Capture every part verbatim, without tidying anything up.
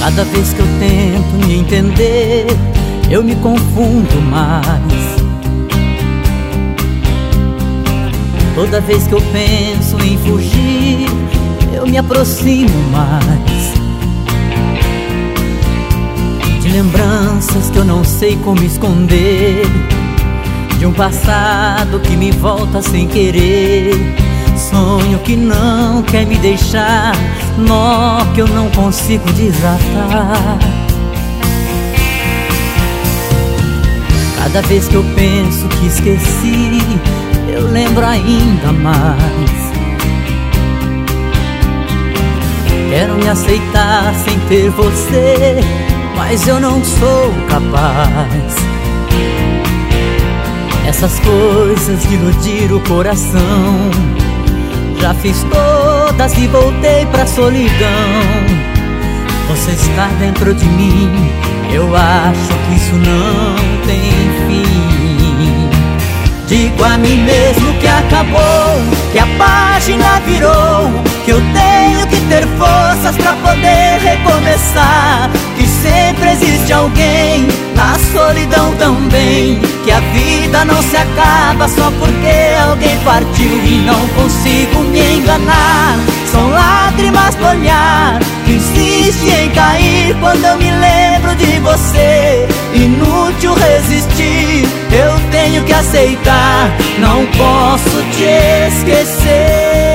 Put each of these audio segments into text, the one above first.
Cada vez que eu tento me entender, eu me confundo mais. Toda vez que eu penso em fugir, eu me aproximo mais de lembranças que eu não sei como esconder, de um passado que me volta sem querer. Sonho que não quer me deixar, nó que eu não consigo desatar. Cada vez que eu penso que esqueci, eu lembro ainda mais. Quero me aceitar sem ter você, mas eu não sou capaz. Essas coisas de iludir o coração, já fiz todas e voltei pra solidão. Você está dentro de mim, eu acho que isso não tem fim. Digo a mim mesmo que acabou, que a página virou, que eu tenho que ter forças pra poder recomeçar, que sempre existe alguém na solidão também, que a vida não se acaba só porque alguém partiu e não consigo me enganar. São lágrimas no olhar que insiste em cair quando eu me lembro de você. Inútil resistir, eu tenho que aceitar, não posso te esquecer.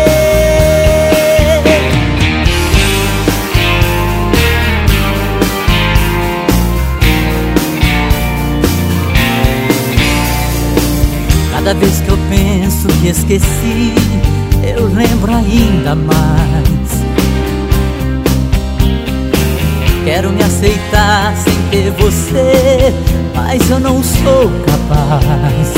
Cada vez que eu penso que esqueci, eu lembro ainda mais. Quero me aceitar sem ter você, mas eu não sou capaz.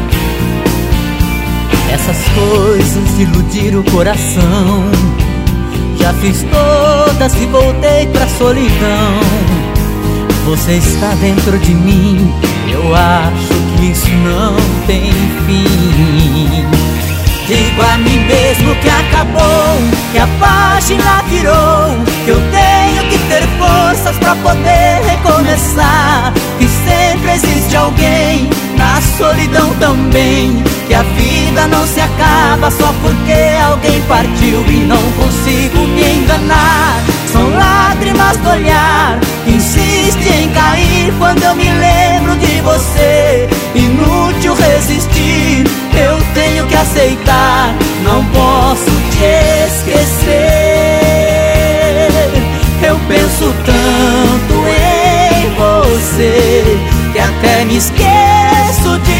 Essas coisas de iludir o coração, já fiz todas e voltei pra solidão. Você está dentro de mim, eu acho que isso não tem fim. Digo a mim mesmo que acabou, que a página virou, que eu tenho que ter forças pra poder recomeçar, que sempre existe alguém na solidão também, que a vida não se acaba só porque alguém partiu e não consigo me enganar. São lágrimas no olhar que insiste em cair quando eu me lembro de você. Inútil resistir, eu tenho que aceitar, não posso te esquecer. Eu penso tanto em você que até me esqueço de